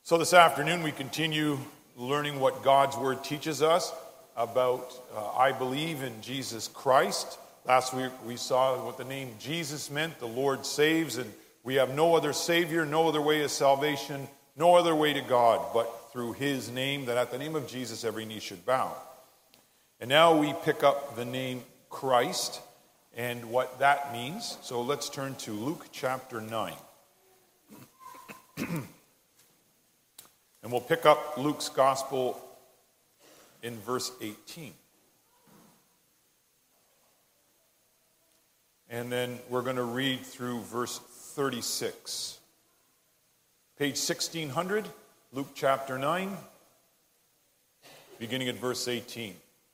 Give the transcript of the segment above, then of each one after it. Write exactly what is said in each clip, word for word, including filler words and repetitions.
So this afternoon we continue learning what God's Word teaches us about uh, I believe in Jesus Christ. Last week we saw what the name Jesus meant, the Lord saves, and we have no other Savior, no other way of salvation, no other way to God but through His name, that at the name of Jesus every knee should bow. And now we pick up the name Christ and what that means. So let's turn to Luke chapter nine. And we'll pick up Luke's gospel in verse eighteen. And then we're going to read through verse thirty-six. Page sixteen hundred, Luke chapter nine, beginning at verse eighteen.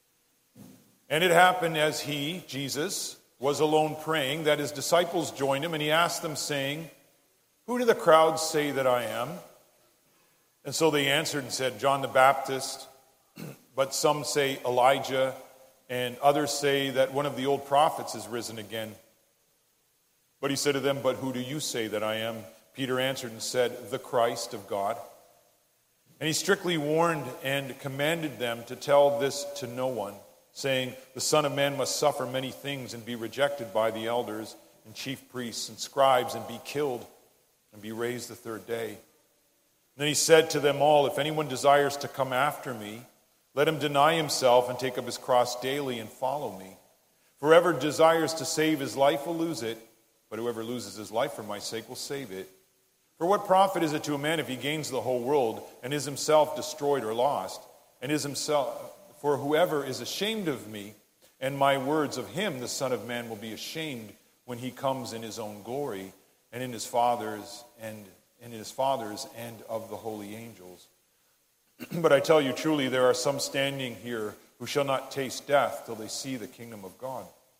And it happened as he, Jesus, was alone praying, that his disciples joined him, and he asked them, saying, "Who do the crowds say that I am?" And so they answered and said, "John the Baptist, but some say Elijah, and others say that one of the old prophets has risen again." But he said to them, "But who do you say that I am?" Peter answered and said, "The Christ of God." And he strictly warned and commanded them to tell this to no one, saying, "The Son of Man must suffer many things and be rejected by the elders and chief priests and scribes and be killed and be raised the third day." Then he said to them all, "If anyone desires to come after me, let him deny himself and take up his cross daily and follow me. For whoever desires to save his life will lose it, but whoever loses his life for my sake will save it. For what profit is it to a man if he gains the whole world and is himself destroyed or lost? And is himself, for whoever is ashamed of me and my words, of him the Son of Man will be ashamed when he comes in his own glory and in his Father's and in his Father's and of the holy angels. But I tell you truly, there are some standing here who shall not taste death till they see the kingdom of God."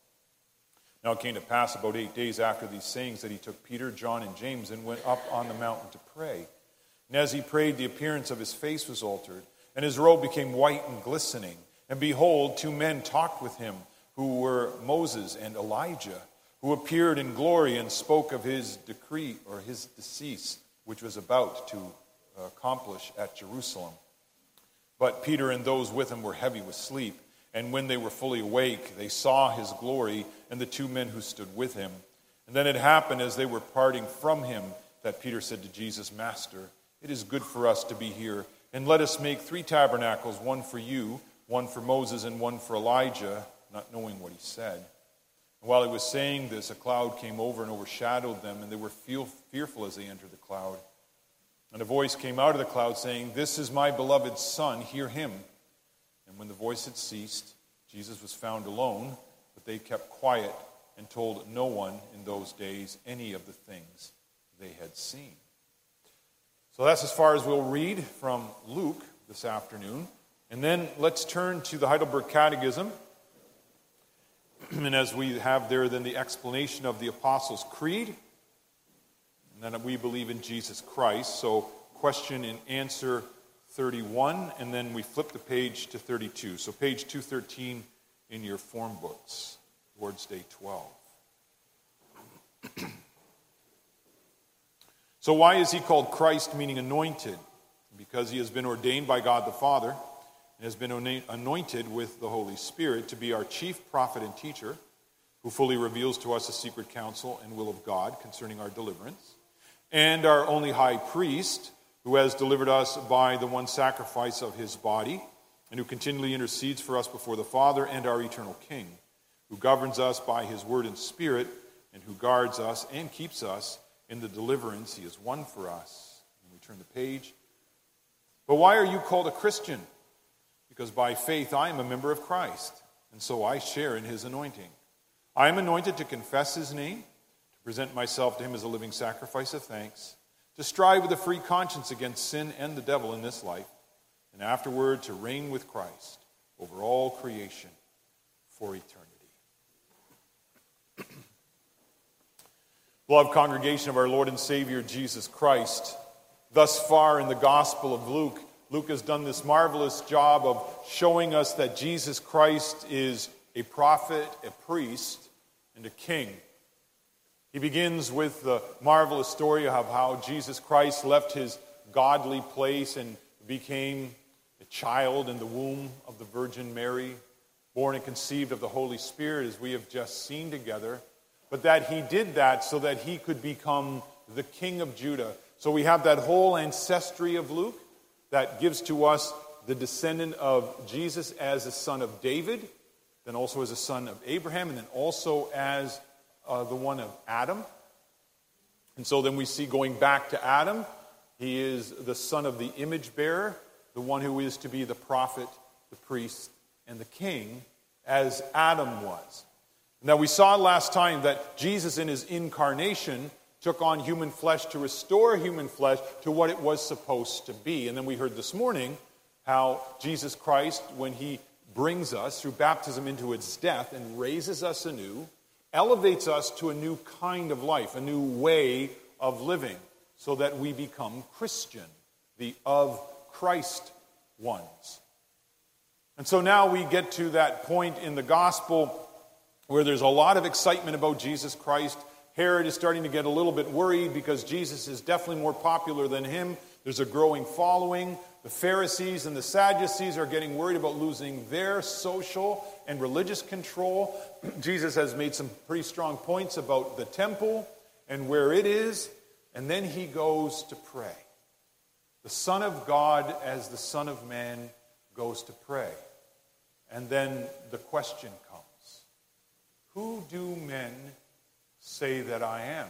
Now it came to pass about eight days after these sayings that he took Peter, John, and James and went up on the mountain to pray. And as he prayed, the appearance of his face was altered, and his robe became white and glistening. And behold, two men talked with him, who were Moses and Elijah, who appeared in glory and spoke of his decree or his decease, which was about to accomplish at Jerusalem. But Peter and those with him were heavy with sleep, and when they were fully awake, they saw his glory and the two men who stood with him. And then it happened as they were parting from him that Peter said to Jesus, "Master, it is good for us to be here, and let us make three tabernacles, one for you, one for Moses, and one for Elijah," not knowing what he said. And while he was saying this, a cloud came over and overshadowed them, and they were feel, fearful as they entered the cloud. And a voice came out of the cloud saying, "This is my beloved Son, hear him." And when the voice had ceased, Jesus was found alone, but they kept quiet and told no one in those days any of the things they had seen. So that's as far as we'll read from Luke this afternoon. And then let's turn to the Heidelberg Catechism. And as we have there then the explanation of the Apostles' Creed, and then we believe in Jesus Christ. So question and answer thirty-one, and then we flip the page to thirty-two. So page two thirteen in your form books, towards day twelve. So why is he called Christ, meaning anointed? Because he has been ordained by God the Father and has been anointed with the Holy Spirit to be our chief prophet and teacher, who fully reveals to us the secret counsel and will of God concerning our deliverance, and our only high priest, who has delivered us by the one sacrifice of his body, and who continually intercedes for us before the Father, and our eternal King, who governs us by his word and spirit, and who guards us and keeps us in the deliverance he has won for us. And we turn the page. But why are you called a Christian? Because by faith I am a member of Christ, and so I share in his anointing. I am anointed to confess his name, to present myself to him as a living sacrifice of thanks, to strive with a free conscience against sin and the devil in this life, and afterward to reign with Christ over all creation for eternity. Beloved congregation of our Lord and Savior Jesus Christ, thus far in the Gospel of Luke, Luke has done this marvelous job of showing us that Jesus Christ is a prophet, a priest, and a king. He begins with the marvelous story of how Jesus Christ left his godly place and became a child in the womb of the Virgin Mary, born and conceived of the Holy Spirit, as we have just seen together, but that he did that so that he could become the King of Judah. So we have that whole ancestry of Luke that gives to us the descendant of Jesus as a son of David, then also as a son of Abraham, and then also as uh, the one of Adam. And so then we see going back to Adam, he is the son of the image bearer, the one who is to be the prophet, the priest, and the king, as Adam was. Now we saw last time that Jesus in his incarnation took on human flesh to restore human flesh to what it was supposed to be. And then we heard this morning how Jesus Christ, when he brings us through baptism into its death and raises us anew, elevates us to a new kind of life, a new way of living, so that we become Christian, the of Christ ones. And so now we get to that point in the gospel where there's a lot of excitement about Jesus Christ. Herod is starting to get a little bit worried because Jesus is definitely more popular than him. There's a growing following. The Pharisees and the Sadducees are getting worried about losing their social and religious control. Jesus has made some pretty strong points about the temple and where it is. And then he goes to pray. The Son of God, as the Son of Man, goes to pray. And then the question comes, who do men say that I am?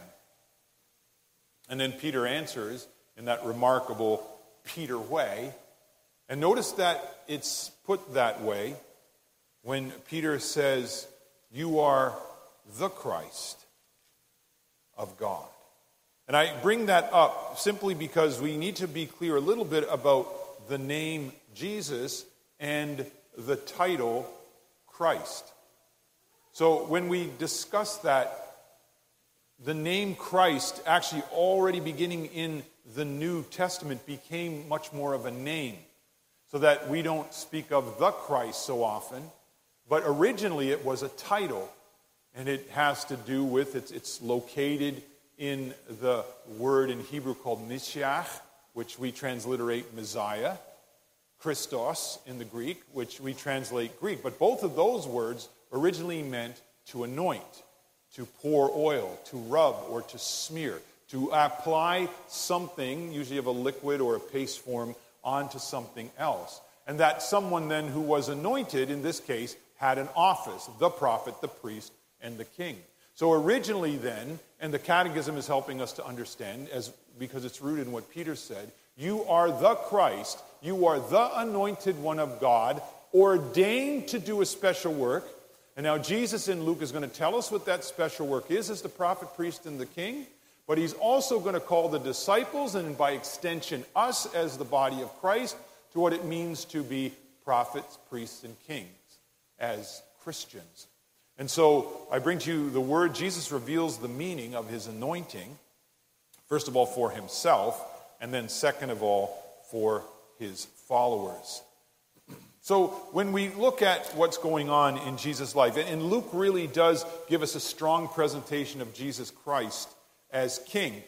And then Peter answers in that remarkable Peter way. And notice that it's put that way when Peter says, you are the Christ of God. And I bring that up simply because we need to be clear a little bit about the name Jesus and the title Christ. So when we discuss that, the name Christ, actually already beginning in the New Testament, became much more of a name, so that we don't speak of the Christ so often, but originally it was a title, and it has to do with, it's, it's located in the word in Hebrew called Mashiach, which we transliterate Messiah, Christos in the Greek, which we translate Greek. But both of those words originally meant to anoint, to pour oil, to rub, or to smear, to apply something, usually of a liquid or a paste form, onto something else. And that someone then who was anointed, in this case, had an office, the prophet, the priest, and the king. So originally then, and the Catechism is helping us to understand, as because it's rooted in what Peter said, you are the Christ, you are the anointed one of God, ordained to do a special work. And now Jesus in Luke is going to tell us what that special work is as the prophet, priest, and the king. But he's also going to call the disciples, and by extension us as the body of Christ, to what it means to be prophets, priests, and kings as Christians. And so I bring to you the word. Jesus reveals the meaning of his anointing, first of all for himself, and then second of all for his followers. So when we look at what's going on in Jesus' life, and Luke really does give us a strong presentation of Jesus Christ as king.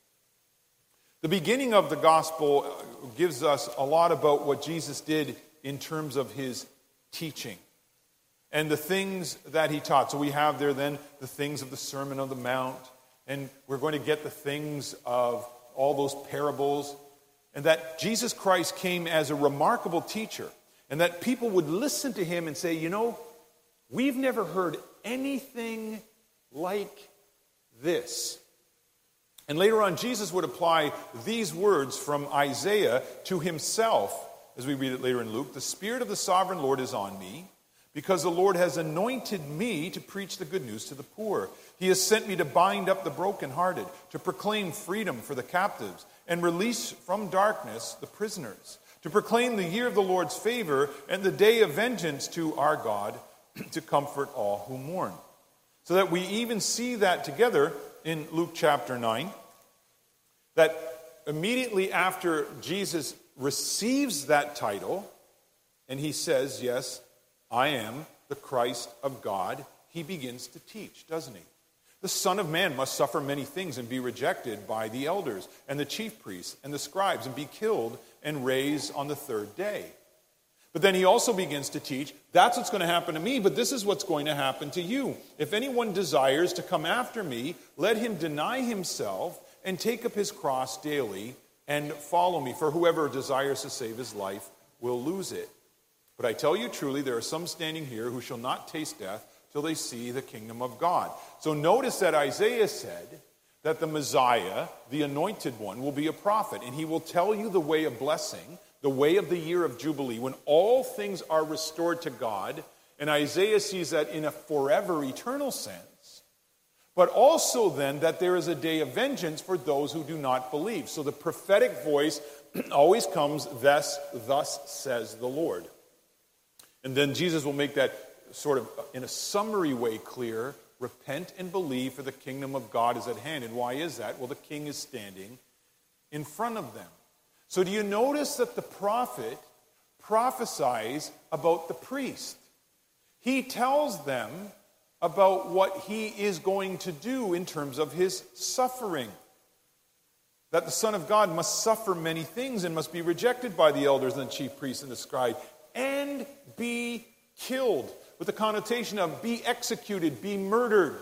The beginning of the gospel gives us a lot about what Jesus did in terms of his teaching and the things that he taught. So we have there then the things of the Sermon on the Mount, and we're going to get the things of all those parables, and that Jesus Christ came as a remarkable teacher, and that people would listen to him and say, you know, we've never heard anything like this. And later on, Jesus would apply these words from Isaiah to himself, as we read it later in Luke. The Spirit of the Sovereign Lord is on me, because the Lord has anointed me to preach the good news to the poor. He has sent me to bind up the brokenhearted, to proclaim freedom for the captives, and release from darkness the prisoners, to proclaim the year of the Lord's favor and the day of vengeance to our God, to comfort all who mourn. So that we even see that together in Luke chapter nine, that immediately after Jesus receives that title, and he says, yes, I am the Christ of God, he begins to teach, doesn't he? The Son of Man must suffer many things and be rejected by the elders and the chief priests and the scribes and be killed and raised on the third day. But then he also begins to teach, that's what's going to happen to me, but this is what's going to happen to you. If anyone desires to come after me, let him deny himself and take up his cross daily and follow me. For whoever desires to save his life will lose it. But I tell you truly, there are some standing here who shall not taste death till they see the kingdom of God. So notice that Isaiah said that the Messiah, the anointed one, will be a prophet, and he will tell you the way of blessing, the way of the year of Jubilee, when all things are restored to God. And Isaiah sees that in a forever, eternal sense. But also then that there is a day of vengeance for those who do not believe. So the prophetic voice always comes, thus, thus says the Lord. And then Jesus will make that sort of in a summary way clear, repent and believe, for the kingdom of God is at hand. And why is that? Well, the king is standing in front of them. So do you notice that the prophet prophesies about the priest? He tells them about what he is going to do in terms of his suffering. That the Son of God must suffer many things and must be rejected by the elders and the chief priests and the scribes and be killed, with the connotation of be executed, be murdered.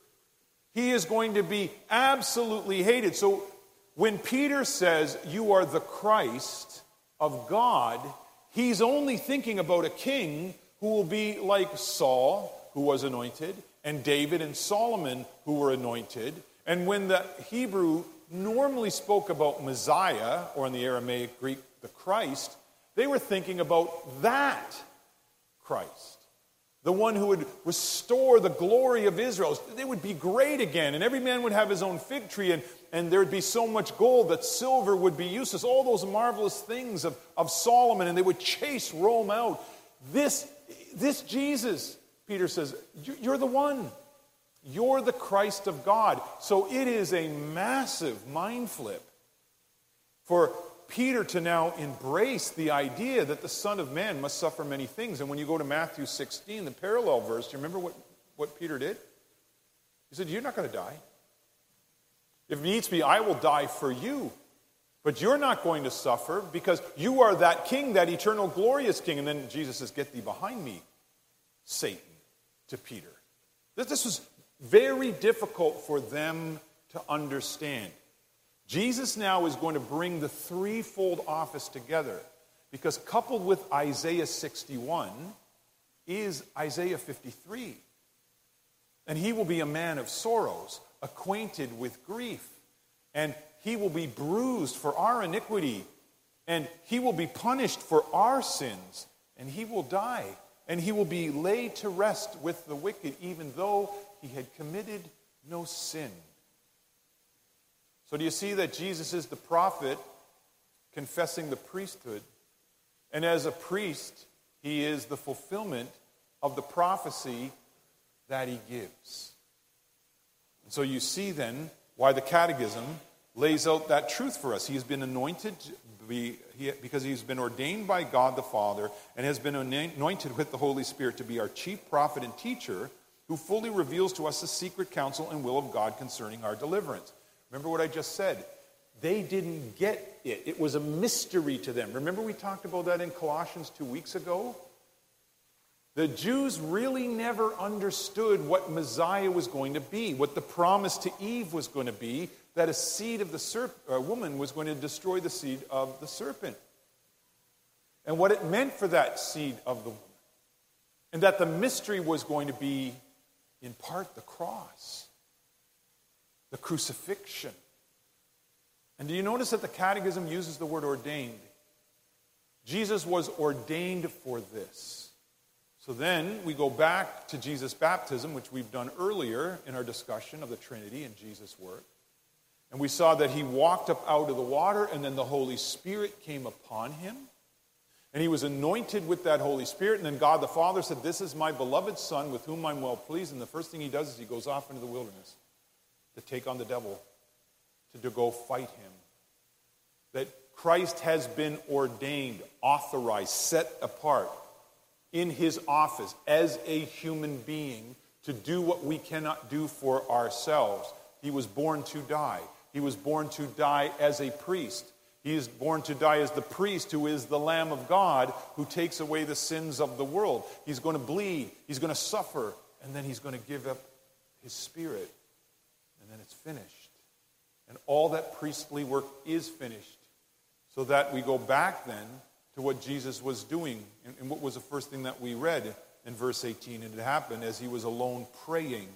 He is going to be absolutely hated. So when Peter says, you are the Christ of God, he's only thinking about a king who will be like Saul, who was anointed, and David and Solomon, who were anointed. And when the Hebrew normally spoke about Messiah, or in the Aramaic Greek, the Christ, they were thinking about that Christ. The one who would restore the glory of Israel. They would be great again, and every man would have his own fig tree, and, and there would be so much gold that silver would be useless. All those marvelous things of, of Solomon, and they would chase Rome out. This, this Jesus, Peter says, you're the one. You're the Christ of God. So it is a massive mind flip for Peter to now embrace the idea that the Son of Man must suffer many things. And when you go to Matthew sixteen, the parallel verse, do you remember what, what Peter did? He said, you're not going to die. If needs be, I will die for you. But you're not going to suffer because you are that king, that eternal glorious king. And then Jesus says, get thee behind me, Satan, to Peter. This was very difficult for them to understand. Jesus now is going to bring the threefold office together, because coupled with Isaiah sixty-one is Isaiah fifty-three. And he will be a man of sorrows, acquainted with grief. And he will be bruised for our iniquity. And he will be punished for our sins. And he will die. And he will be laid to rest with the wicked, even though he had committed no sin. So do you see that Jesus is the prophet confessing the priesthood? And as a priest, he is the fulfillment of the prophecy that he gives. And so you see then why the Catechism lays out that truth for us. He has been anointed to be, he, because he's been ordained by God the Father and has been anointed with the Holy Spirit to be our chief prophet and teacher, who fully reveals to us the secret counsel and will of God concerning our deliverance. Remember what I just said. They didn't get it. It was a mystery to them. Remember we talked about that in Colossians two weeks ago? The Jews really never understood what Messiah was going to be, what the promise to Eve was going to be, that a seed of the serp- uh, woman was going to destroy the seed of the serpent. And what it meant for that seed of the woman. And that the mystery was going to be, in part, the cross. The crucifixion. And do you notice that the Catechism uses the word ordained? Jesus was ordained for this. So then we go back to Jesus' baptism, which we've done earlier in our discussion of the Trinity and Jesus' work. And we saw that he walked up out of the water, and then the Holy Spirit came upon him. And he was anointed with that Holy Spirit. And then God the Father said, this is my beloved Son with whom I'm well pleased. And the first thing he does is he goes off into the wilderness to take on the devil, to, to go fight him. That Christ has been ordained, authorized, set apart in his office as a human being to do what we cannot do for ourselves. He was born to die. He was born to die as a priest. He is born to die as the priest who is the Lamb of God who takes away the sins of the world. He's going to bleed. He's going to suffer. And then he's going to give up his spirit. And then it's finished. And all that priestly work is finished. So that we go back then to what Jesus was doing. And, and what was the first thing that we read in verse eighteen? And it happened as he was alone praying.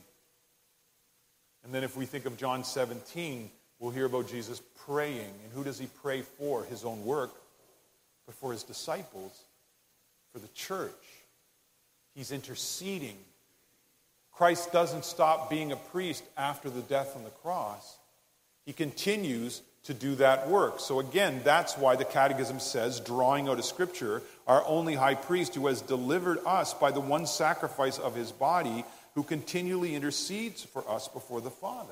And then if we think of John seventeen, we'll hear about Jesus praying. And who does he pray for? His own work, but for his disciples, for the church. He's interceding. Christ doesn't stop being a priest after the death on the cross. He continues to do that work. So again, that's why the Catechism says, drawing out of Scripture, our only high priest who has delivered us by the one sacrifice of his body, who continually intercedes for us before the Father.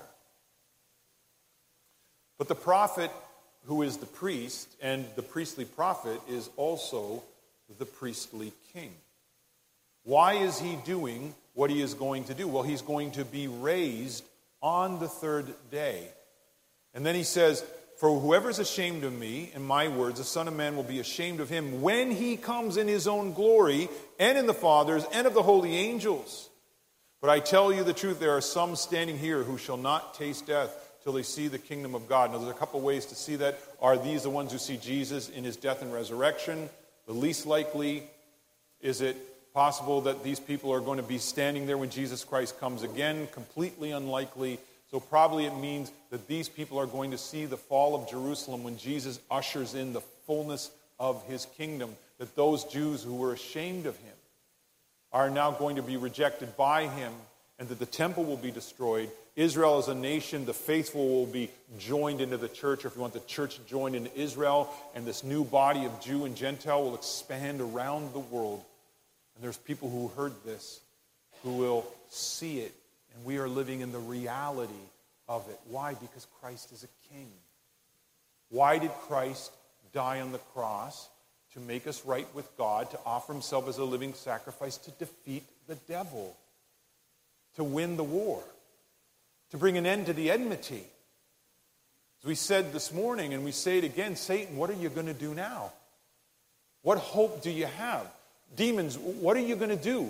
But the prophet who is the priest, and the priestly prophet, is also the priestly king. Why is he doing what he is going to do? Well, he's going to be raised on the third day. And then he says, for whoever is ashamed of me, in my words, the Son of Man will be ashamed of him when he comes in his own glory, and in the Father's, and of the holy angels. But I tell you the truth, there are some standing here who shall not taste death till they see the kingdom of God. Now, there's a couple ways to see that. Are these the ones who see Jesus in his death and resurrection? The least likely. Is it possible that these people are going to be standing there when Jesus Christ comes again? Completely unlikely. So probably it means that these people are going to see the fall of Jerusalem when Jesus ushers in the fullness of his kingdom. That those Jews who were ashamed of him are now going to be rejected by him, and that the temple will be destroyed. Israel as a nation, the faithful will be joined into the church, or if you want the church joined into Israel, and this new body of Jew and Gentile will expand around the world. And there's people who heard this, who will see it, and we are living in the reality of it. Why? Because Christ is a king. Why did Christ die on the cross? To make us right with God, to offer himself as a living sacrifice, to defeat the devil, to win the war, to bring an end to the enmity. As we said this morning, and we say it again, Satan, what are you going to do now? What hope do you have? Demons, what are you going to do?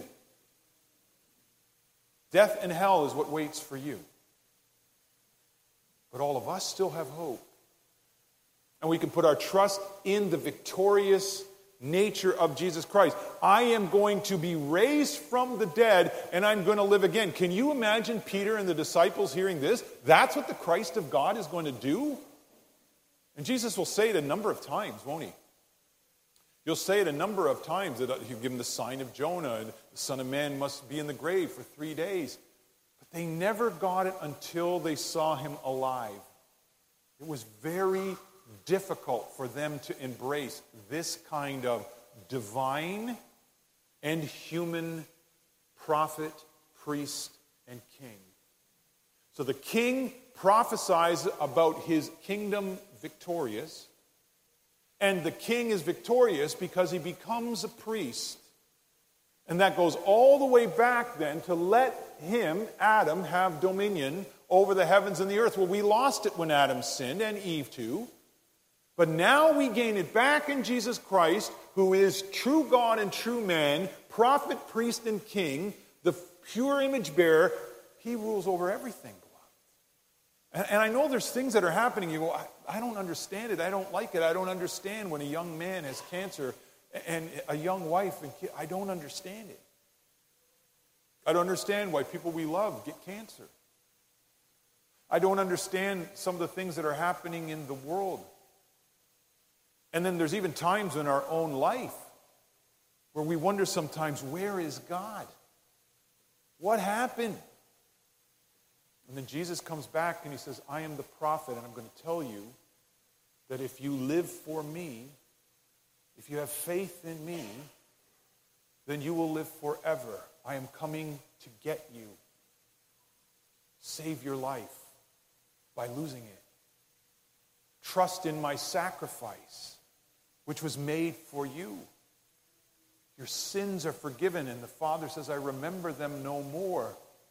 Death and hell is what waits for you. But all of us still have hope. And we can put our trust in the victorious nature of Jesus Christ. I am going to be raised from the dead, and I'm going to live again. Can you imagine Peter and the disciples hearing this? That's what the Christ of God is going to do? And Jesus will say it a number of times, won't he? He'll say it a number of times that he'll give them the sign of Jonah, and the Son of Man must be in the grave for three days. But they never got it until they saw him alive. It was very difficult for them to embrace this kind of divine and human prophet, priest, and king. So the king prophesies about his kingdom victorious, and the king is victorious because he becomes a priest. And that goes all the way back then to let him, Adam, have dominion over the heavens and the earth. Well, we lost it when Adam sinned, and Eve too. But now we gain it back in Jesus Christ, who is true God and true man, prophet, priest, and king, the pure image bearer. He rules over everything, beloved. And, and I know there's things that are happening. You go, I, I don't understand it. I don't like it. I don't understand when a young man has cancer and a young wife and kid. I don't understand it. I don't understand why people we love get cancer. I don't understand some of the things that are happening in the world. And then there's even times in our own life where we wonder sometimes, where is God? What happened? And then Jesus comes back and he says, I am the prophet, and I'm going to tell you that if you live for me, if you have faith in me, then you will live forever. I am coming to get you. Save your life by losing it. Trust in my sacrifice, which was made for you. Your sins are forgiven, and the Father says, I remember them no more.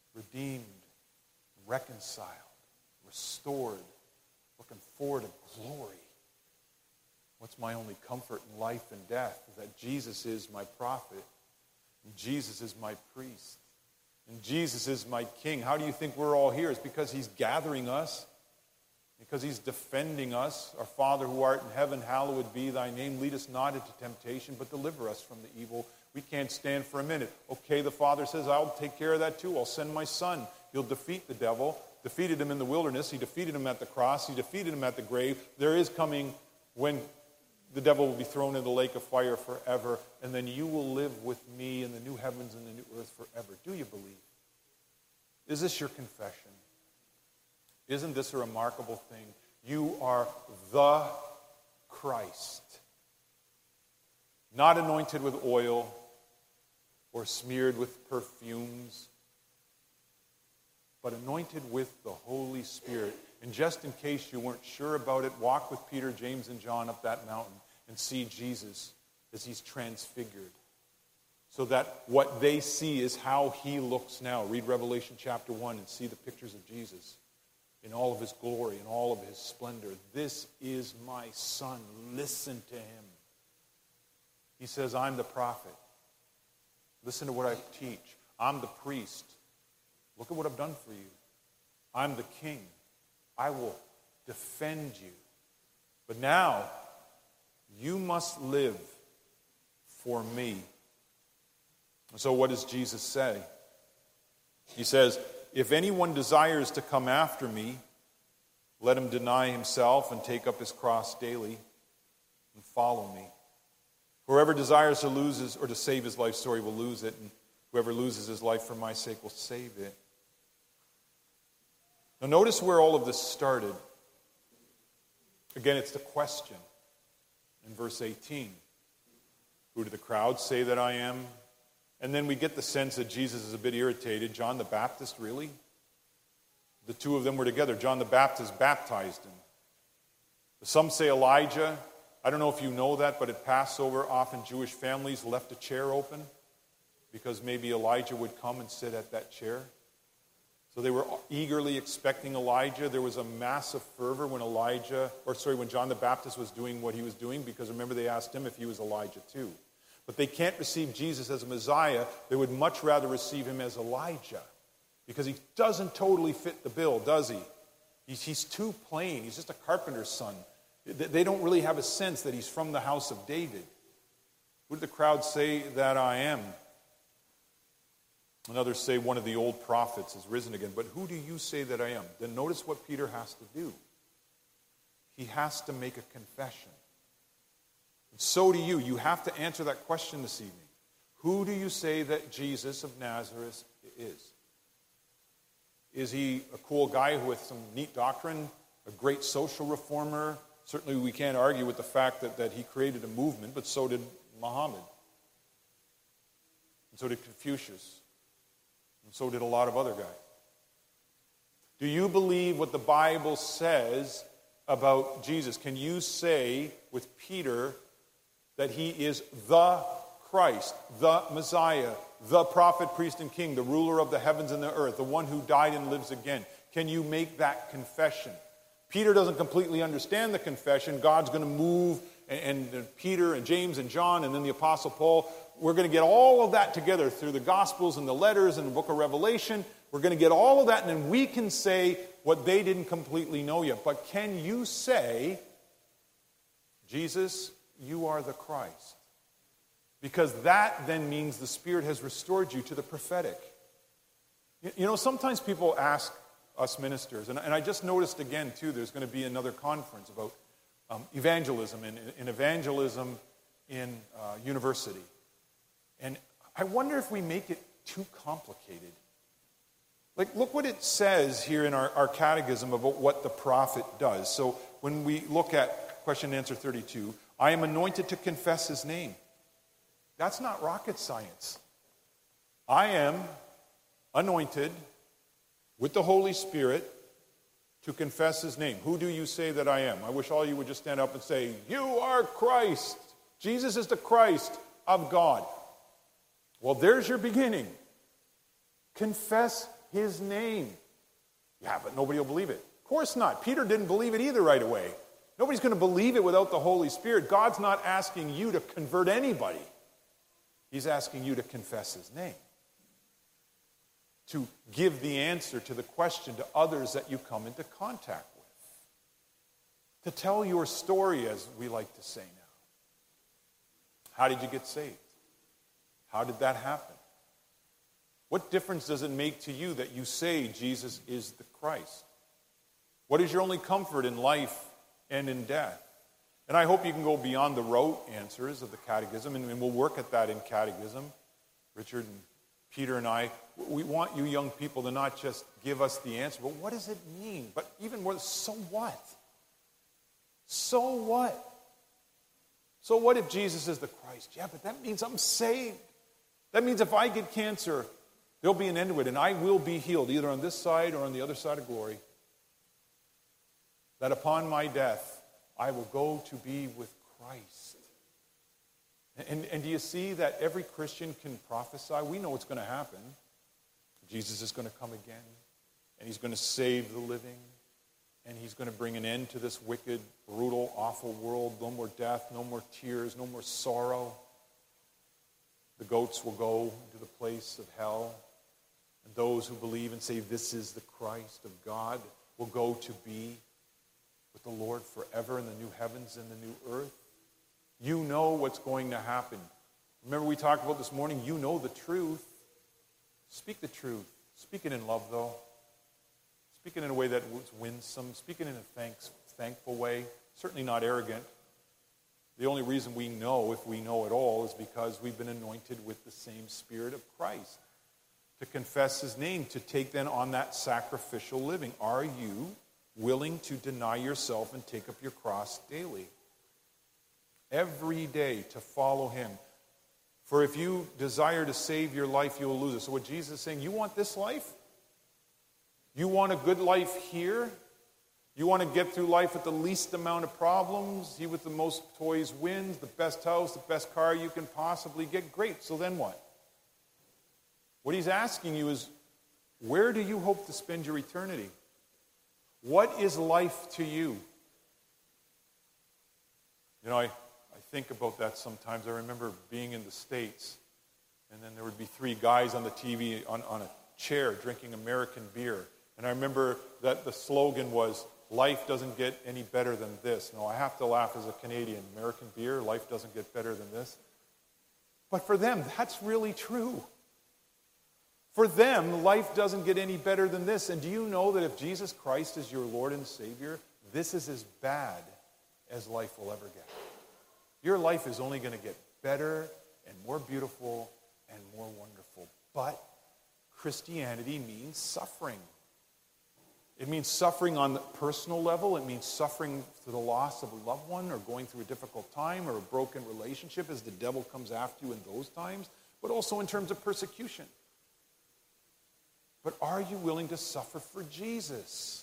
redeemed, reconciled, restored, looking forward to glory. What's my only comfort in life and death? Is that Jesus is my prophet, and Jesus is my priest, and Jesus is my king. How do you think we're all here? It's because he's gathering us, because he's defending us. Our Father who art in heaven, hallowed be thy name. Lead us not into temptation, but deliver us from the evil. We can't stand for a minute. Okay, the Father says, I'll take care of that too. I'll send my Son. He'll defeat the devil. Defeated him in the wilderness. He defeated him at the cross. He defeated him at the grave. There is coming when the devil will be thrown in the lake of fire forever, and then you will live with me in the new heavens and the new earth forever. Do you believe? Is this your confession? Isn't this a remarkable thing? You are the Christ. Not anointed with oil or smeared with perfumes, but anointed with the Holy Spirit. And just in case you weren't sure about it, walk with Peter, James, and John up that mountain and see Jesus as he's transfigured. So that what they see is how he looks now. Read Revelation chapter one and see the pictures of Jesus in all of his glory, in all of his splendor. This is my Son. Listen to him. He says, I'm the prophet. Listen to what I teach. I'm the priest. Look at what I've done for you. I'm the king. I will defend you. But now, you must live for me. So what does Jesus say? He says, if anyone desires to come after me, let him deny himself and take up his cross daily and follow me. Whoever desires to lose his, or to save his life, sorry, will lose it. And whoever loses his life for my sake will save it. Now notice where all of this started. Again, it's the question in verse eighteen. Who do the crowds say that I am? And then we get the sense that Jesus is a bit irritated. John the Baptist, really? The two of them were together. John the Baptist baptized him. Some say Elijah. I don't know if you know that, but at Passover, often Jewish families left a chair open because maybe Elijah would come and sit at that chair. So they were eagerly expecting Elijah. There was a massive fervor when Elijah, or sorry, when John the Baptist was doing what he was doing, because remember they asked him if he was Elijah too. But they can't receive Jesus as a Messiah. They would much rather receive him as Elijah, because he doesn't totally fit the bill, does he? He's, he's too plain. He's just a carpenter's son. They don't really have a sense that he's from the house of David. Who did the crowd say that I am? And others say one of the old prophets has risen again. But who do you say that I am? Then notice what Peter has to do. He has to make a confession. And so do you. You have to answer that question this evening. Who do you say that Jesus of Nazareth is? Is he a cool guy with some neat doctrine, a great social reformer? Certainly we can't argue with the fact that, that he created a movement, but so did Muhammad. And so did Confucius. And so did a lot of other guys. Do you believe what the Bible says about Jesus? Can you say with Peter that he is the Christ, the Messiah, the prophet, priest, and king, the ruler of the heavens and the earth, the one who died and lives again? Can you make that confession? Peter doesn't completely understand the confession. God's going to move, and, and Peter and James and John and then the Apostle Paul, we're going to get all of that together through the Gospels and the letters and the book of Revelation. We're going to get all of that, and then we can say what they didn't completely know yet. But can you say, Jesus, you are the Christ? Because that then means the Spirit has restored you to the prophetic. You know, sometimes people ask us ministers, and, and I just noticed again, too, there's going to be another conference about um, evangelism and, and evangelism in uh, university. And I wonder if we make it too complicated. Like, look what it says here in our, our catechism about what the prophet does. So when we look at question and answer thirty-two, I am anointed to confess his name. That's not rocket science. I am anointed with the Holy Spirit to confess his name. Who do you say that I am? I wish all you would just stand up and say, you are Christ. Jesus is the Christ of God. Well, there's your beginning. Confess his name. Yeah, but nobody will believe it. Of course not. Peter didn't believe it either right away. Nobody's going to believe it without the Holy Spirit. God's not asking you to convert anybody. He's asking you to confess his name. To give the answer to the question to others that you come into contact with. To tell your story, as we like to say now. How did you get saved? How did that happen? What difference does it make to you that you say Jesus is the Christ? What is your only comfort in life and in death? And I hope you can go beyond the rote answers of the catechism, and, and we'll work at that in catechism. Richard and Peter and I, we want you young people to not just give us the answer, but what does it mean? But even more, so what? So what? So what if Jesus is the Christ? Yeah, but that means I'm saved. That means if I get cancer, there'll be an end to it, and I will be healed, either on this side or on the other side of glory. That upon my death, I will go to be with Christ. And, and do you see that every Christian can prophesy? We know what's going to happen. Jesus is going to come again, and he's going to save the living, and he's going to bring an end to this wicked, brutal, awful world. No more death, no more tears, no more sorrow. The goats will go to the place of hell. And those who believe and say this is the Christ of God will go to be with the Lord forever in the new heavens and the new earth. You know what's going to happen. Remember we talked about this morning, you know the truth. Speak the truth. Speak it in love, though. Speak it in a way that was winsome. Speak it in a thanks, thankful way. Certainly not arrogant. The only reason we know, if we know at all, is because we've been anointed with the same Spirit of Christ. To confess his name, to take then on that sacrificial living. Are you willing to deny yourself and take up your cross daily? Every day to follow him. For if you desire to save your life, you will lose it. So what Jesus is saying, you want this life? You want a good life here? You want to get through life with the least amount of problems? He with the most toys wins, the best house, the best car you can possibly get. Great, so then what? What he's asking you is, where do you hope to spend your eternity? What is life to you? You know, I, I think about that sometimes. I remember being in the States, and then there would be three guys on the T V on, on a chair drinking American beer. And I remember that the slogan was, life doesn't get any better than this. No, I have to laugh as a Canadian. American beer, life doesn't get better than this. But for them, that's really true. For them, life doesn't get any better than this. And do you know that if Jesus Christ is your Lord and Savior, this is as bad as life will ever get? Your life is only going to get better and more beautiful and more wonderful. But Christianity means suffering. It means suffering on the personal level. It means suffering through the loss of a loved one or going through a difficult time or a broken relationship as the devil comes after you in those times, but also in terms of persecution. But are you willing to suffer for Jesus?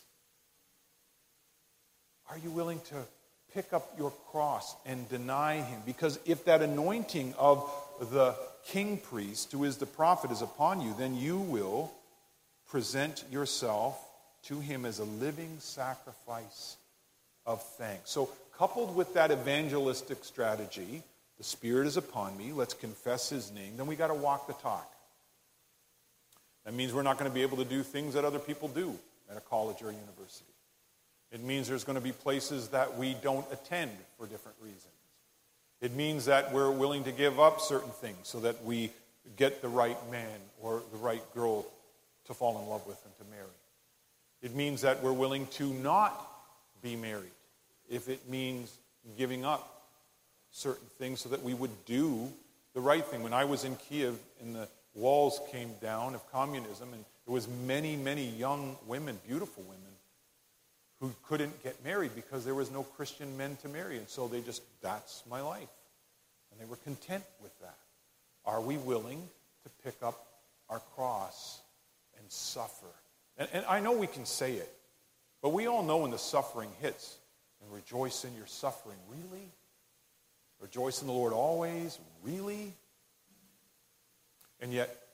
Are you willing to pick up your cross and deny him? Because if that anointing of the king priest, who is the prophet, is upon you, then you will present yourself to him as a living sacrifice of thanks. So coupled with that evangelistic strategy, the Spirit is upon me, let's confess his name, then we got to walk the talk. That means we're not going to be able to do things that other people do at a college or a university. It means there's going to be places that we don't attend for different reasons. It means that we're willing to give up certain things so that we get the right man or the right girl to fall in love with and to marry. It means that we're willing to not be married if it means giving up certain things so that we would do the right thing. When I was in Kiev and the walls came down of communism, and there was many, many young women, beautiful women, who couldn't get married because there was no Christian men to marry. And so they just, that's my life. And they were content with that. Are we willing to pick up our cross and suffer? And, and I know we can say it, but we all know when the suffering hits, and rejoice in your suffering. Really? Rejoice in the Lord always? Really? And yet,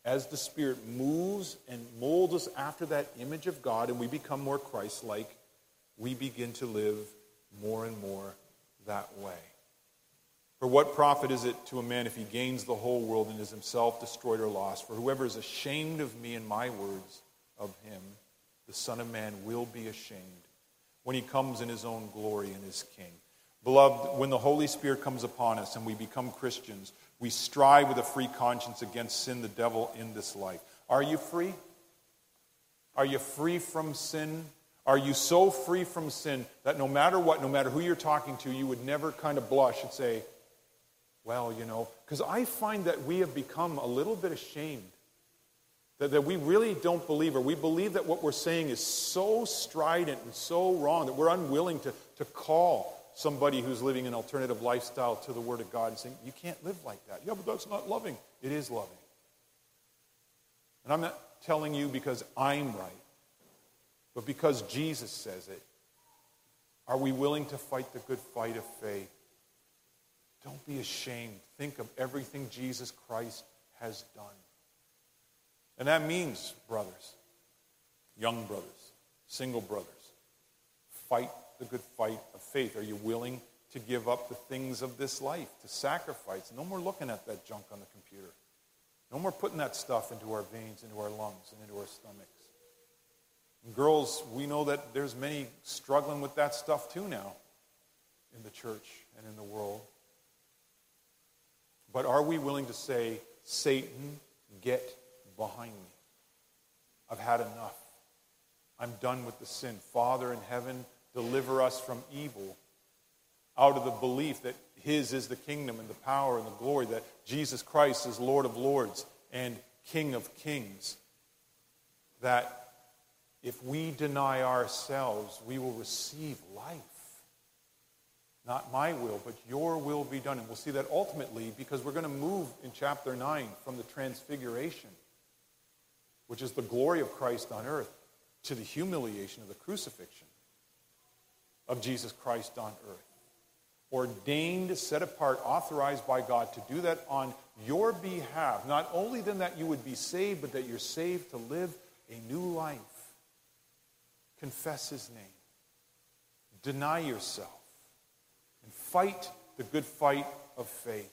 as the Spirit moves and molds us after that image of God and we become more Christ-like, we begin to live more and more that way. For what profit is it to a man if he gains the whole world and is himself destroyed or lost? For whoever is ashamed of me and my words, of him, the Son of Man will be ashamed when he comes in his own glory and is King. Beloved, when the Holy Spirit comes upon us and we become Christians, we strive with a free conscience against sin, the devil, in this life. Are you free? Are you free from sin? Are you so free from sin that no matter what, no matter who you're talking to, you would never kind of blush and say, well, you know, because I find that we have become a little bit ashamed. That, that we really don't believe, or we believe that what we're saying is so strident and so wrong that we're unwilling to, to call somebody who's living an alternative lifestyle to the Word of God and saying, you can't live like that. Yeah, but that's not loving. It is loving. And I'm not telling you because I'm right, but because Jesus says it. Are we willing to fight the good fight of faith? Don't be ashamed. Think of everything Jesus Christ has done. And that means, brothers, young brothers, single brothers, fight the good fight of faith. Are you willing to give up the things of this life, to sacrifice? No more looking at that junk on the computer. No more putting that stuff into our veins, into our lungs, and into our stomachs. And girls, we know that there's many struggling with that stuff too now in the church and in the world. But are we willing to say, Satan, get behind me? I've had enough. I'm done with the sin. Father in heaven, deliver us from evil, out of the belief that his is the kingdom and the power and the glory, that Jesus Christ is Lord of lords and King of kings. That if we deny ourselves, we will receive life. Not my will, but your will be done. And we'll see that ultimately because we're going to move in chapter nine from the transfiguration, which is the glory of Christ on earth, to the humiliation of the crucifixion of Jesus Christ on earth. Ordained, set apart, authorized by God to do that on your behalf. Not only then that you would be saved, but that you're saved to live a new life. Confess his name. Deny yourself. And fight the good fight of faith.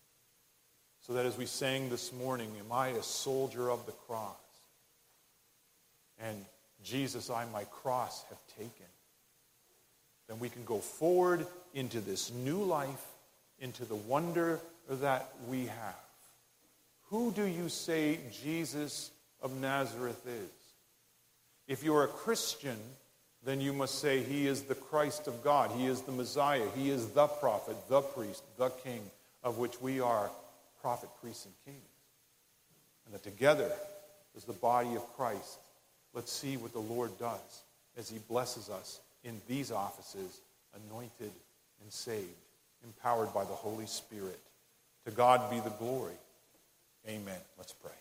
So that as we sang this morning, am I a soldier of the cross? And Jesus, I my cross have taken. Then we can go forward into this new life, into the wonder that we have. Who do you say Jesus of Nazareth is? If you're a Christian, then you must say he is the Christ of God. He is the Messiah. He is the prophet, the priest, the king, of which we are prophet, priests, and kings. And that together, as the body of Christ, let's see what the Lord does as he blesses us in these offices, anointed and saved, empowered by the Holy Spirit. To God be the glory. Amen. Let's pray.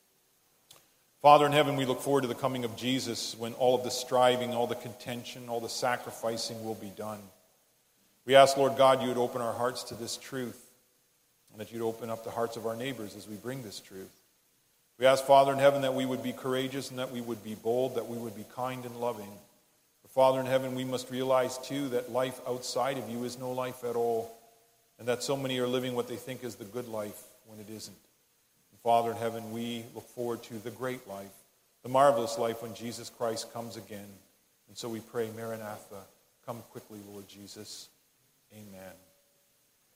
Father in heaven, we look forward to the coming of Jesus when all of the striving, all the contention, all the sacrificing will be done. We ask, Lord God, you would open our hearts to this truth and that you'd open up the hearts of our neighbors as we bring this truth. We ask, Father in heaven, that we would be courageous and that we would be bold, that we would be kind and loving. But Father in heaven, we must realize, too, that life outside of you is no life at all, and that so many are living what they think is the good life when it isn't. And Father in heaven, we look forward to the great life, the marvelous life when Jesus Christ comes again. And so we pray, Maranatha, come quickly, Lord Jesus. Amen.